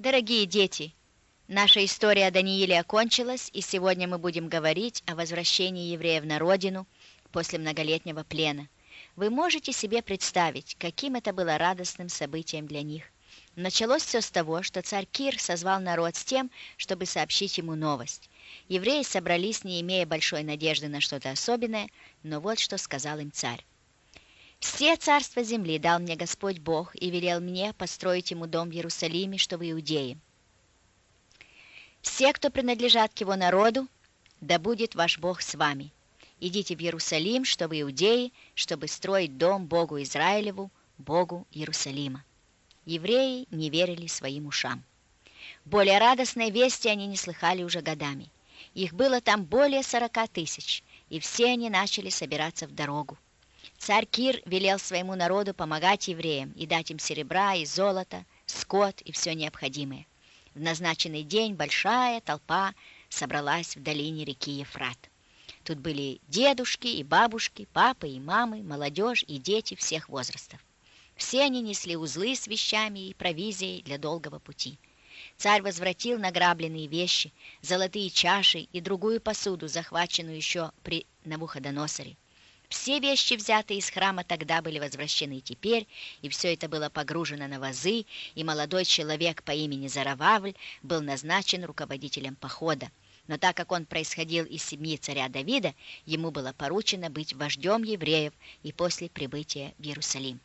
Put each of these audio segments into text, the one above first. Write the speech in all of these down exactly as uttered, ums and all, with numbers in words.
Дорогие дети, наша история о Данииле окончилась, и сегодня мы будем говорить о возвращении евреев на родину после многолетнего плена. Вы можете себе представить, каким это было радостным событием для них. Началось все с того, что царь Кир созвал народ с тем, чтобы сообщить ему новость. Евреи собрались, не имея большой надежды на что-то особенное, но вот что сказал им царь. «Все царства земли дал мне Господь Бог и велел мне построить ему дом в Иерусалиме, что в Иудее. Все, кто принадлежат к его народу, да будет ваш Бог с вами. Идите в Иерусалим, что в Иудее, чтобы строить дом Богу Израилеву, Богу Иерусалима». Евреи не верили своим ушам. Более радостной вести они не слыхали уже годами. Их было там более сорока тысяч, и все они начали собираться в дорогу. Царь Кир велел своему народу помогать евреям и дать им серебра и золото, скот и все необходимое. В назначенный день большая толпа собралась в долине реки Ефрат. Тут были дедушки и бабушки, папы и мамы, молодежь и дети всех возрастов. Все они несли узлы с вещами и провизией для долгого пути. Царь возвратил награбленные вещи, золотые чаши и другую посуду, захваченную еще при Навуходоносоре. Все вещи, взятые из храма, тогда были возвращены теперь, и все это было погружено на вазы, и молодой человек по имени Зарававль был назначен руководителем похода. Но так как он происходил из семьи царя Давида, ему было поручено быть вождем евреев и после прибытия в Иерусалим.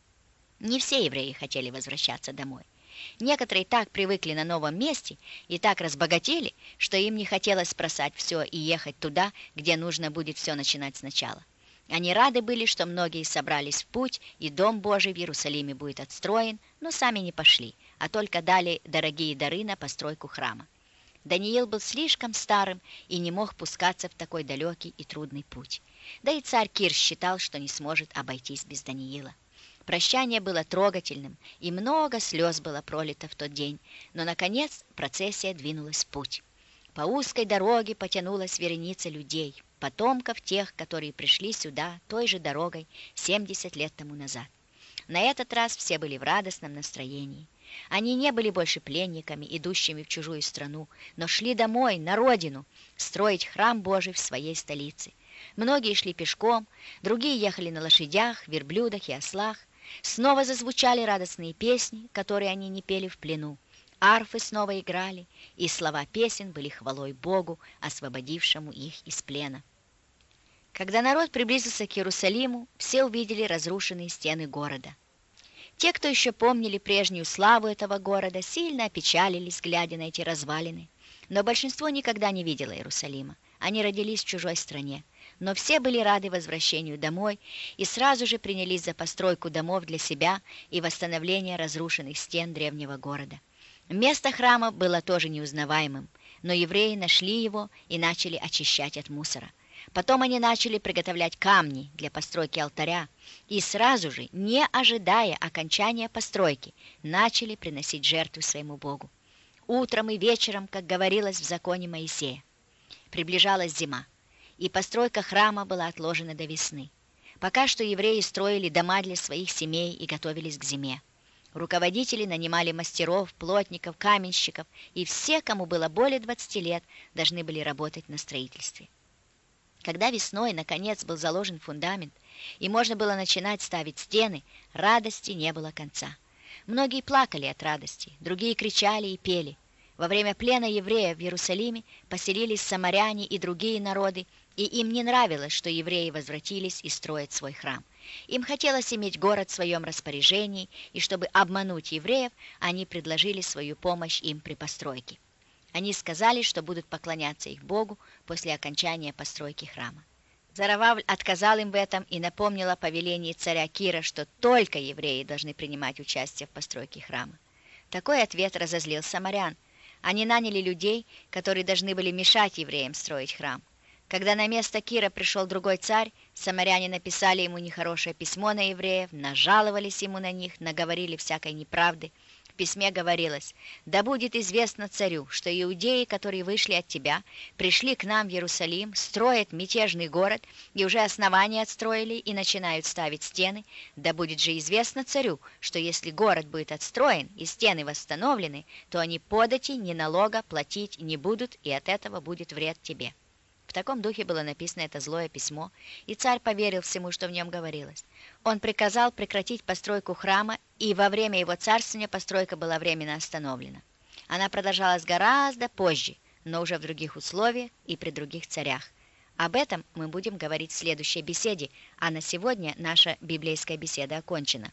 Не все евреи хотели возвращаться домой. Некоторые так привыкли на новом месте и так разбогатели, что им не хотелось бросать все и ехать туда, где нужно будет все начинать сначала. Они рады были, что многие собрались в путь, и Дом Божий в Иерусалиме будет отстроен, но сами не пошли, а только дали дорогие дары на постройку храма. Даниил был слишком старым и не мог пускаться в такой далекий и трудный путь. Да и царь Кир считал, что не сможет обойтись без Даниила. Прощание было трогательным, и много слез было пролито в тот день, но, наконец, процессия двинулась в путь. По узкой дороге потянулась вереница людей, потомков тех, которые пришли сюда той же дорогой семьдесят лет тому назад. На этот раз все были в радостном настроении. Они не были больше пленниками, идущими в чужую страну, но шли домой, на родину, строить храм Божий в своей столице. Многие шли пешком, другие ехали на лошадях, верблюдах и ослах. Снова зазвучали радостные песни, которые они не пели в плену. Арфы снова играли, и слова песен были хвалой Богу, освободившему их из плена. Когда народ приблизился к Иерусалиму, все увидели разрушенные стены города. Те, кто еще помнили прежнюю славу этого города, сильно опечалились, глядя на эти развалины. Но большинство никогда не видело Иерусалима. Они родились в чужой стране. Но все были рады возвращению домой и сразу же принялись за постройку домов для себя и восстановление разрушенных стен древнего города. Место храма было тоже неузнаваемым, но евреи нашли его и начали очищать от мусора. Потом они начали приготовлять камни для постройки алтаря и сразу же, не ожидая окончания постройки, начали приносить жертвы своему Богу. Утром и вечером, как говорилось в законе Моисея. Приближалась зима, и постройка храма была отложена до весны. Пока что евреи строили дома для своих семей и готовились к зиме. Руководители нанимали мастеров, плотников, каменщиков, и все, кому было более двадцати лет, должны были работать на строительстве. Когда весной, наконец, был заложен фундамент, и можно было начинать ставить стены, радости не было конца. Многие плакали от радости, другие кричали и пели. Во время плена евреев в Иерусалиме поселились самаряне и другие народы, и им не нравилось, что евреи возвратились и строят свой храм. Им хотелось иметь город в своем распоряжении, и чтобы обмануть евреев, они предложили свою помощь им при постройке. Они сказали, что будут поклоняться их Богу после окончания постройки храма. Зарававль отказал им в этом и напомнил о повелении царя Кира, что только евреи должны принимать участие в постройке храма. Такой ответ разозлил самарян. Они наняли людей, которые должны были мешать евреям строить храм. Когда на место Кира пришел другой царь, самаряне написали ему нехорошее письмо на евреев, нажаловались ему на них, наговорили всякой неправды. письме говорилось: «Да будет известно царю, что иудеи, которые вышли от тебя, пришли к нам в Иерусалим, строят мятежный город, и уже основания отстроили, и начинают ставить стены. Да будет же известно царю, что если город будет отстроен и стены восстановлены, то они подати ни налога платить не будут, и от этого будет вред тебе». В таком духе было написано это злое письмо, и царь поверил всему, что в нем говорилось. Он приказал прекратить постройку храма, и во время его царствования постройка была временно остановлена. Она продолжалась гораздо позже, но уже в других условиях и при других царях. Об этом мы будем говорить в следующей беседе, а на сегодня наша библейская беседа окончена.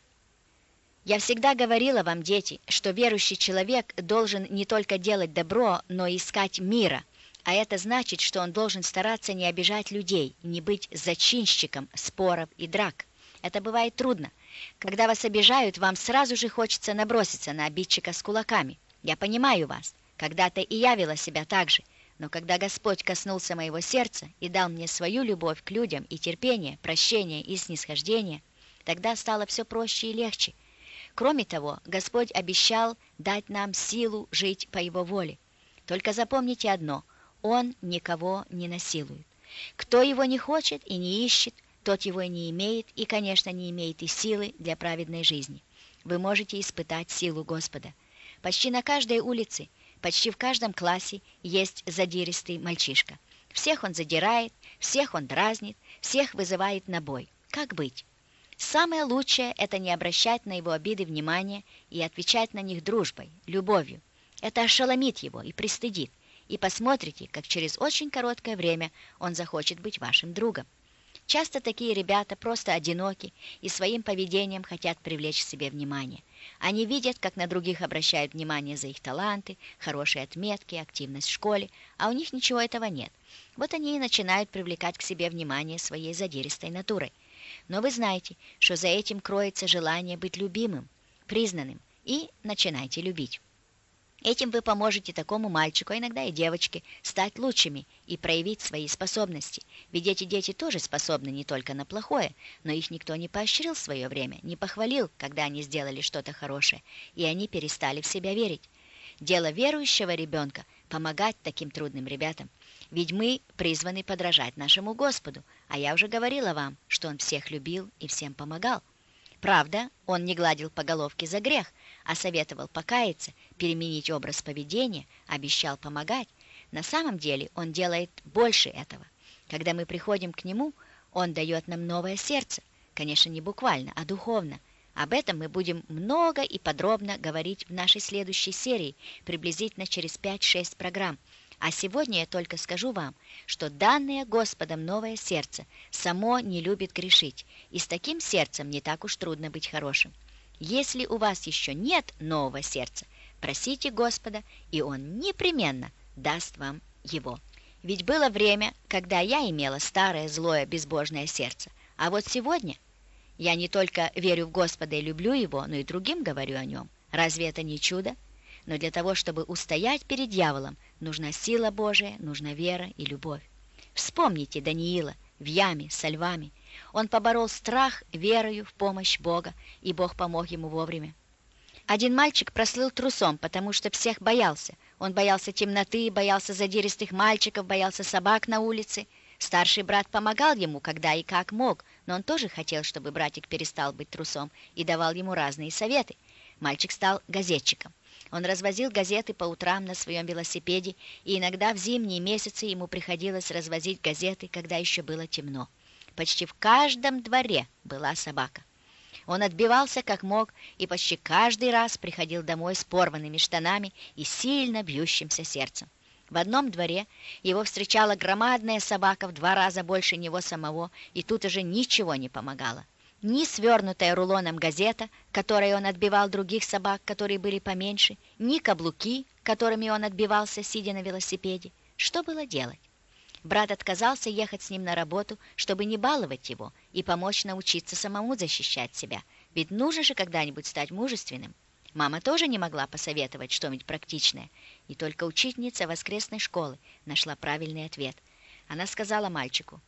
Я всегда говорила вам, дети, что верующий человек должен не только делать добро, но и искать мира. А это значит, что он должен стараться не обижать людей, не быть зачинщиком споров и драк. Это бывает трудно. Когда вас обижают, вам сразу же хочется наброситься на обидчика с кулаками. Я понимаю вас. Когда-то и я вела себя так же. Но когда Господь коснулся моего сердца и дал мне свою любовь к людям и терпение, прощение и снисхождение, тогда стало все проще и легче. Кроме того, Господь обещал дать нам силу жить по Его воле. Только запомните одно – Он никого не насилует. Кто его не хочет и не ищет, тот его и не имеет, и, конечно, не имеет и силы для праведной жизни. Вы можете испытать силу Господа. Почти на каждой улице, почти в каждом классе есть задиристый мальчишка. Всех он задирает, всех он дразнит, всех вызывает на бой. Как быть? Самое лучшее – это не обращать на его обиды внимания и отвечать на них дружбой, любовью. Это ошеломит его и пристыдит. И посмотрите, как через очень короткое время он захочет быть вашим другом. Часто такие ребята просто одиноки и своим поведением хотят привлечь к себе внимание. Они видят, как на других обращают внимание за их таланты, хорошие отметки, активность в школе, а у них ничего этого нет. Вот они и начинают привлекать к себе внимание своей задиристой натурой. Но вы знаете, что за этим кроется желание быть любимым, признанным, и начинайте любить. Этим вы поможете такому мальчику, а иногда и девочке, стать лучшими и проявить свои способности. Ведь эти дети тоже способны не только на плохое, но их никто не поощрил в свое время, не похвалил, когда они сделали что-то хорошее, и они перестали в себя верить. Дело верующего ребенка – помогать таким трудным ребятам. Ведь мы призваны подражать нашему Господу, а я уже говорила вам, что Он всех любил и всем помогал. Правда, Он не гладил по головке за грех, а советовал покаяться, переменить образ поведения, обещал помогать. На самом деле Он делает больше этого. Когда мы приходим к Нему, Он дает нам новое сердце. Конечно, не буквально, а духовно. Об этом мы будем много и подробно говорить в нашей следующей серии, приблизительно через пять-шесть программ. А сегодня я только скажу вам, что данное Господом новое сердце само не любит грешить, и с таким сердцем не так уж трудно быть хорошим. Если у вас еще нет нового сердца, просите Господа, и Он непременно даст вам его. Ведь было время, когда я имела старое, злое, безбожное сердце, а вот сегодня я не только верю в Господа и люблю Его, но и другим говорю о Нем. Разве это не чудо? Но для того, чтобы устоять перед дьяволом, нужна сила Божия, нужна вера и любовь. Вспомните Даниила в яме со львами. Он поборол страх верою в помощь Бога, и Бог помог ему вовремя. Один мальчик прослыл трусом, потому что всех боялся. Он боялся темноты, боялся задиристых мальчиков, боялся собак на улице. Старший брат помогал ему, когда и как мог, но он тоже хотел, чтобы братик перестал быть трусом, и давал ему разные советы. Мальчик стал газетчиком. Он развозил газеты по утрам на своем велосипеде, и иногда в зимние месяцы ему приходилось развозить газеты, когда еще было темно. Почти в каждом дворе была собака. Он отбивался как мог и почти каждый раз приходил домой с порванными штанами и сильно бьющимся сердцем. В одном дворе его встречала громадная собака в два раза больше него самого, и тут уже ничего не помогало. Ни свернутая рулоном газета, которой он отбивал других собак, которые были поменьше, ни каблуки, которыми он отбивался, сидя на велосипеде. Что было делать? Брат отказался ехать с ним на работу, чтобы не баловать его и помочь научиться самому защищать себя, ведь нужно же когда-нибудь стать мужественным. Мама тоже не могла посоветовать что-нибудь практичное, и только учительница воскресной школы нашла правильный ответ. Она сказала мальчику: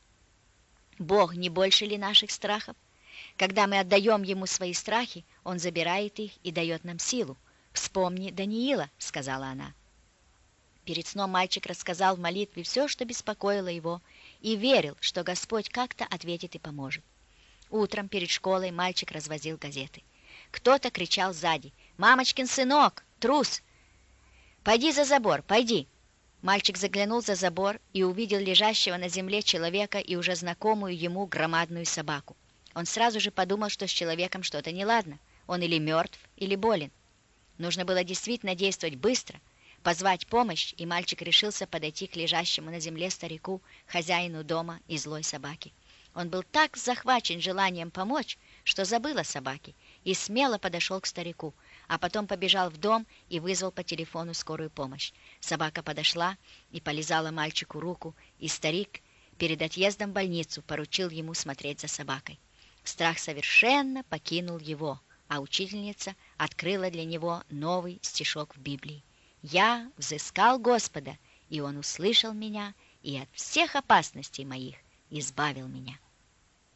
«Бог не больше ли наших страхов? Когда мы отдаем Ему свои страхи, Он забирает их и дает нам силу. «Вспомни Даниила», — сказала она. Перед сном мальчик рассказал в молитве все, что беспокоило его, и верил, что Господь как-то ответит и поможет. Утром перед школой мальчик развозил газеты. Кто-то кричал сзади: «Мамочкин сынок! Трус! Пойди за забор, пойди!» Мальчик заглянул за забор и увидел лежащего на земле человека и уже знакомую ему громадную собаку. Он сразу же подумал, что с человеком что-то неладно. Он или мертв, или болен. Нужно было действительно действовать быстро, позвать помощь, и мальчик решился подойти к лежащему на земле старику, хозяину дома и злой собаке. Он был так захвачен желанием помочь, что забыл о собаке, и смело подошел к старику, а потом побежал в дом и вызвал по телефону скорую помощь. Собака подошла и полизала мальчику руку, и старик перед отъездом в больницу поручил ему смотреть за собакой. Страх совершенно покинул его, а учительница открыла для него новый стишок в Библии. «Я взыскал Господа, и Он услышал меня, и от всех опасностей моих избавил меня».